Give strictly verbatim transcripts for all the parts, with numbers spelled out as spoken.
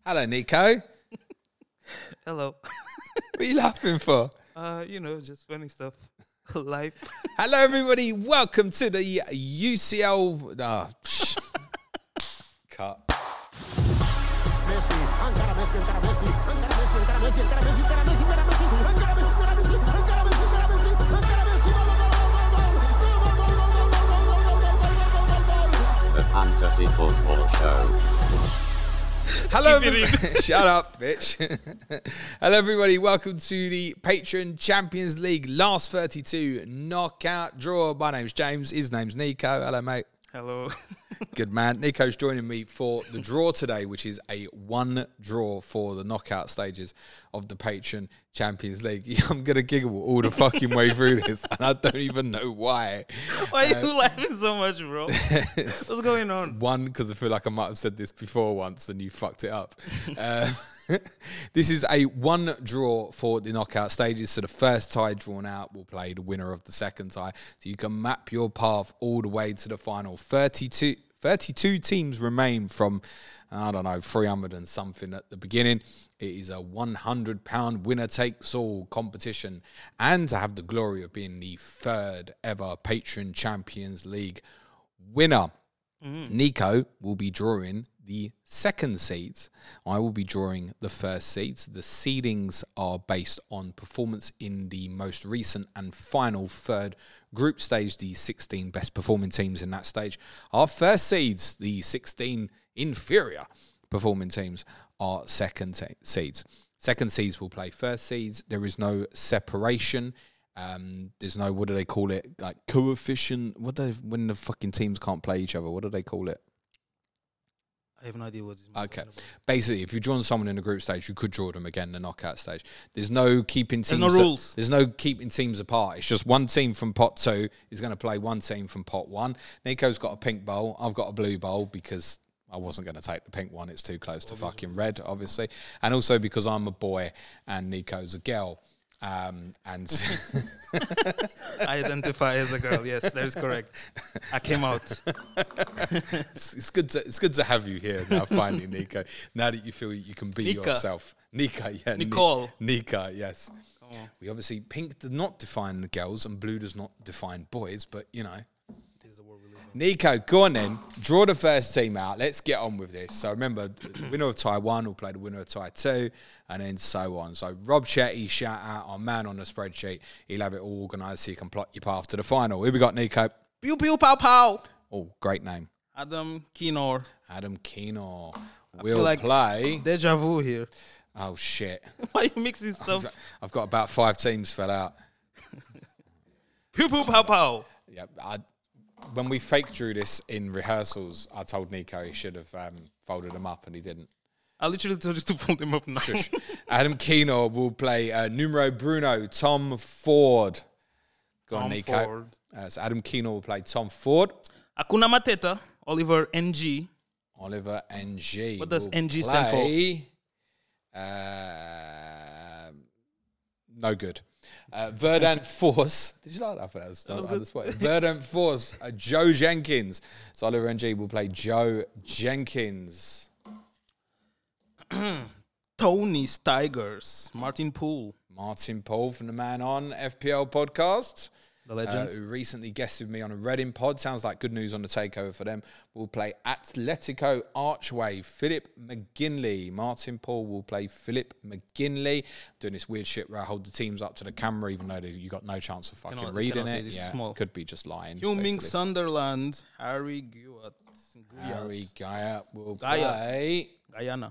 Hello, Nico. Hello. What are you laughing for? Uh, you know, just funny stuff. Life. Hello, everybody. Welcome to the U C L. Oh, cut. The Fantasy Football Show. Hello, everybody. Shut up, bitch. Hello, everybody. Welcome to the Patreon Champions League last thirty-two knockout draw. My name's James. His name's Nico. Hello, mate. Hello. Good man. Nico's joining me for the draw today, which is a one draw for the knockout stages of the Patreon Champions League. I'm going to giggle all the fucking way through this, and I don't even know why. Why are Uh, you laughing so much, bro? What's going on? One, because I feel like I might have said this before once and you fucked it up. Uh, this is a one draw for the knockout stages. So the first tie drawn out will play the winner of the second tie. So you can map your path all the way to the final. thirty-two, thirty-two teams remain from, I don't know, three hundred and something at the beginning. It is a one hundred pound winner-takes-all competition. And to have the glory of being the third ever Patreon Champions League winner. Mm. Nico will be drawing the second seeds. I will be drawing the first seeds. The seedings are based on performance in the most recent and final third group stage, the sixteen best performing teams in that stage. Our first seeds, the sixteen inferior performing teams, are second te- seeds. Second seeds will play first seeds. There is no separation. Um, there's no, what do they call it? Like coefficient. What do they, when the fucking teams can't play each other? What do they call it? I have no idea what this is. Okay. Basically, if you've drawn someone in the group stage, you could draw them again in the knockout stage. There's no keeping teams. There's no rules. There's no keeping teams apart. It's just one team from pot two is going to play one team from pot one. Nico's got a pink bowl. I've got a blue bowl because I wasn't going to take the pink one. It's too close to fucking red, obviously. And also because I'm a boy and Nico's a girl. Um, and I identify as a girl. Yes, that is correct. I came out. it's, it's good to it's good to have you here now, finally, Nico. Now that you feel you can be Nika. yourself, Nika, yeah, Nicole, Ni- Nika, yes. Come on. We obviously pink does not define the girls and blue does not define boys, but you know. Nico, go on then. Draw the first team out. Let's get on with this. So remember, the winner of tie one will play the winner of tie two, and then so on. So Rob Shetty, shout out, our man on the spreadsheet. He'll have it all organised so you can plot your path to the final. Here we got, Nico. Pew pew pow pow. Oh, great name. Adam Kinor. Adam Keenor I will feel like play. Deja vu here. Oh, shit. Why are you mixing I've stuff? got, I've got about five teams fell out. Pew pew pow pow. Yeah, I... When we fake drew this in rehearsals, I told Nico he should have um, folded them up, and he didn't. I literally told you to fold them up now. Shush. Adam Keenor will play uh, numero Bruno, Tom Ford. Go Tom on, Nico. Ford. Uh, so Adam Keenor will play Tom Ford. Akuna Mateta, Oliver N G. Oliver N G. What does will N G stand for? Uh, no good. Uh, Verdant Force. Did you like that? That was, that was good. on the spot. Verdant Force. Uh, Joe Jenkins. So Oliver N G will play Joe Jenkins. Tony Stigers, Martin Poole. Martin Paul from the Man On F P L podcast. The legend. Uh, who recently guested me on a Reading pod. Sounds like good news on the takeover for them. We'll play Atletico Archway, Philip McGinley. Martin Paul will play Philip McGinley. Doing this weird shit where I hold the teams up to the camera, even though you got no chance of fucking Cannot- reading cannot it. say this is Yeah, small. could be just lying. Huming basically. Sunderland, Harry Guat. Harry Gaia will Gaia. play. Guyana.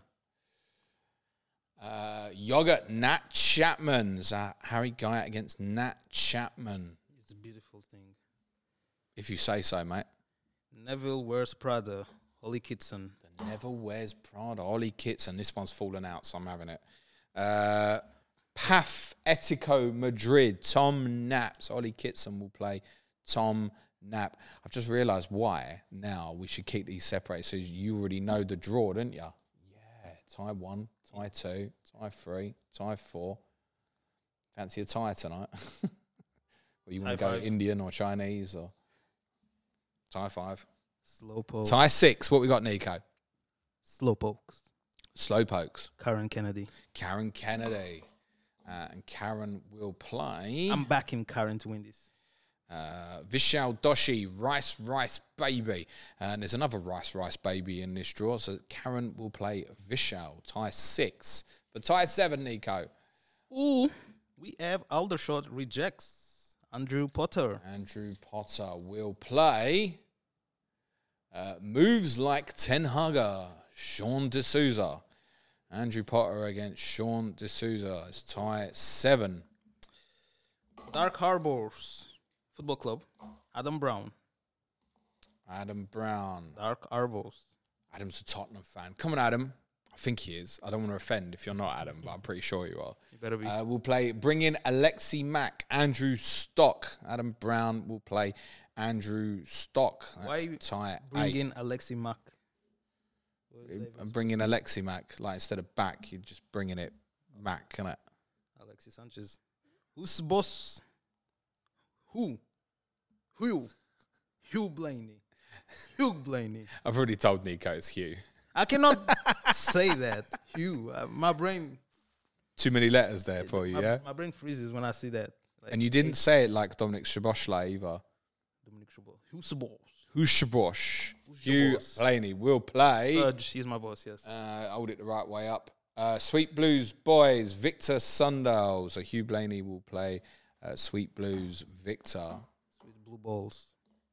Uh, Yogurt Nat Chapman. So Harry Gaia against Nat Chapman. It's a beautiful thing. If you say so, mate. Neville Wears Prada, Holly Kitson. The Never Wears Prada, Ollie Kitson. This one's fallen out, so I'm having it. Uh, P A F Etico Madrid, Tom Naps. Ollie Kitson will play Tom Nap. I've just realised why now we should keep these separated. So you already know the draw, didn't you? Yeah, tie one, tie two, tie three, tie four. Fancy a tie tonight? Or you want to go five. Indian or Chinese or tie five? Slowpoke. Tie six. What we got, Nico? Slowpokes. Slowpokes. Karen Kennedy. Karen Kennedy. Uh, and Karen will play... I'm backing Karen to win this. Uh, Vishal Doshi, Rice Rice Baby. And there's another Rice Rice Baby in this draw. So Karen will play Vishal. Tie six. For tie seven, Nico. Ooh, we have Aldershot rejects Andrew Potter. Andrew Potter will play uh, Moves Like Ten Hugger, Sean D'Souza. Andrew Potter against Sean D'Souza. It's tie seven. Dark Harbours Football Club, Adam Brown. Adam Brown. Dark Harbours. Adam's a Tottenham fan. Come on, Adam. I think he is. I don't want to offend if you're not Adam, but I'm pretty sure you are. You better be. Uh, we'll play, bring in Alexi Mack, Andrew Stock. Adam Brown will play Andrew Stock. That's Why tie bring eight. in Alexi Mack? I'm bringing Alexi Mack. Like, instead of back, you're just bringing it Mack, innit? Alexis Sanchez. Who's boss? Who? Who? Hugh Blaney. Hugh Blaney. I've already told Nico it's Hugh. I cannot say that. Hugh. Uh, my brain. Too many letters there for you, my, yeah? My brain freezes when I see that. Like, And you didn't say it like Dominic Szoboszlai either. Dominic Szoboszlai. Who's the boss? Who's Szobosz? Who's Hugh boss? Blaney will play. Fudge. He's my boss, yes. Uh, hold it the right way up. Uh, Sweet Blues Boys, Victor Sundal. So Hugh Blaney will play uh, Sweet Blues Victor. Sweet blue balls.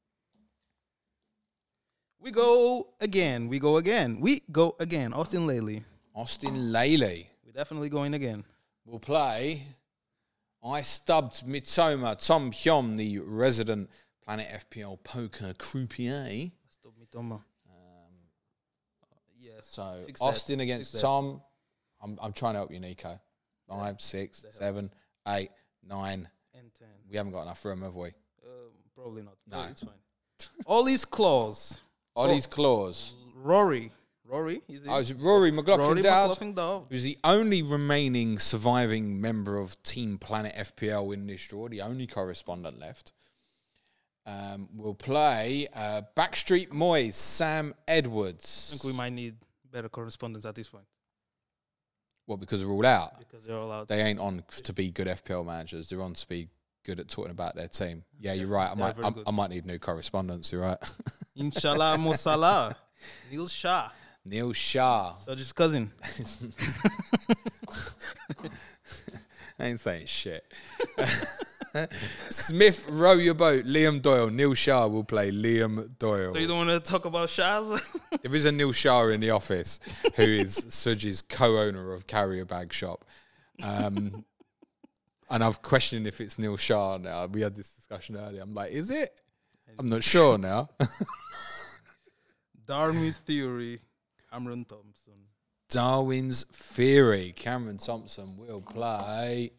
We go again. We go again. We go again. Austin Laley. Austin Laley We're definitely going again. will play I Stubbed Mitoma, Tom Hyom, the resident Planet F P L poker croupier. Stop me, Toma. Um, Yes. so Fix that. Austin against Fix that. Tom. I'm, I'm trying to help you, Nico. Five, six, that seven, eight, nine. And ten. We haven't got enough room, have we? Um, probably not. No. No, it's fine. Ollie's claws. Ollie's Claws. Rory. Rory? Is it? Oh, is it Rory McLaughlin Rory Dowd? McLaughlin Dowd. Who's the only remaining surviving member of Team Planet F P L in this draw, the only correspondent left, um, will play uh, Backstreet Moyes, Sam Edwards. I think we might need better correspondence at this point What, because they're all out? because they're all out. They ain't on to be good F P L managers. They're on to be good at talking about their team. Yeah, you're right. I They're might, very I, good. I might need new correspondence. You're right. Inshallah Musala. Neil Shah. Neil Shah. Serge's cousin. I ain't saying shit. Smith, row your boat. Liam Doyle. Neil Shah will play Liam Doyle. So you don't want to talk about Shahs? There is a Neil Shah in the office who is Suj's co-owner of Carrier Bag Shop. Um, and I'm questioning if it's Neil Shah now. We had this discussion earlier. I'm like, is it? I'm not sure now. Darwin's Theory. Cameron Thompson. Darwin's Theory. Cameron Thompson will play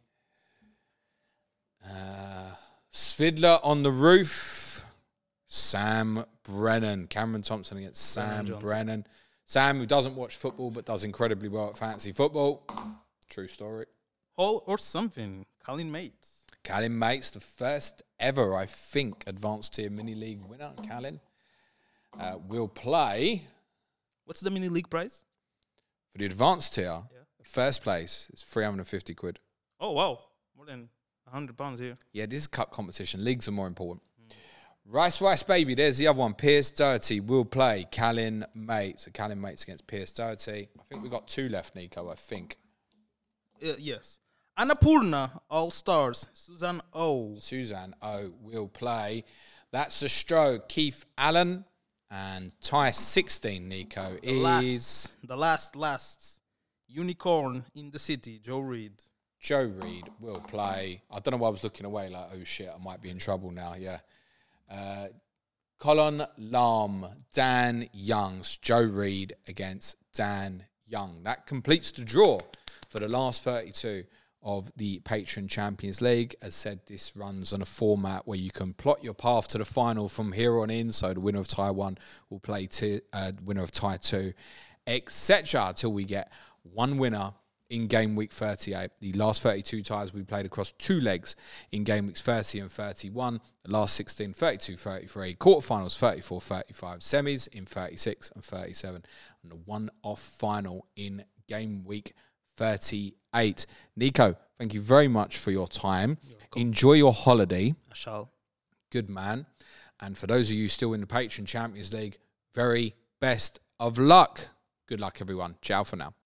uh, Svidler on the Roof. Sam Brennan. Cameron Thompson against Sam Brennan Brennan. Sam, who doesn't watch football but does incredibly well at fantasy football. True story. Hall or something. Colin Mates. Callan Mates, the first ever, I think, advanced tier mini league winner. Callan uh, will play What's the mini league prize? for the advanced tier. Yeah. First place is three hundred fifty quid. Oh, wow. More than one hundred pounds here. Yeah, this is cup competition. Leagues are more important. Mm. Rice Rice Baby, there's the other one. Pierce Doherty will play Callan Mates. So Callan Mates against Pierce Doherty. I think we've got two left, Nico, I think. Uh, yes. Annapurna, All Stars. Susan O. Suzanne O will play. That's a stroke. Keith Allen. And tie sixteen, Nico, The is last, the last, last unicorn in the city, Joe Reed. Joe Reed will play. I don't know why I was looking away like, oh shit, I might be in trouble now, yeah. Uh, Colin Lam, Dan Youngs, Joe Reed against Dan Young. That completes the draw for the last thirty-two of the Patron Champions League. As said, this runs on a format where you can plot your path to the final from here on in. So the winner of tie one will play t- uh, winner of tie two, et cetera, until we get one winner in game week thirty-eight. The last thirty-two ties we played across two legs in game weeks thirty and thirty-one. The last sixteen, thirty-two, thirty-three. Quarterfinals, thirty-four, thirty-five. Semis in thirty-six and thirty-seven. And the one-off final in game week thirty-eight. Nico, thank you very much for your time. Enjoy your holiday. I shall. Good man. And for those of you still in the Patreon Champions League, very best of luck. Good luck, everyone. Ciao for now.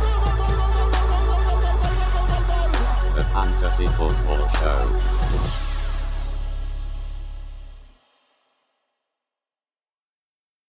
The Fantasy Football Show.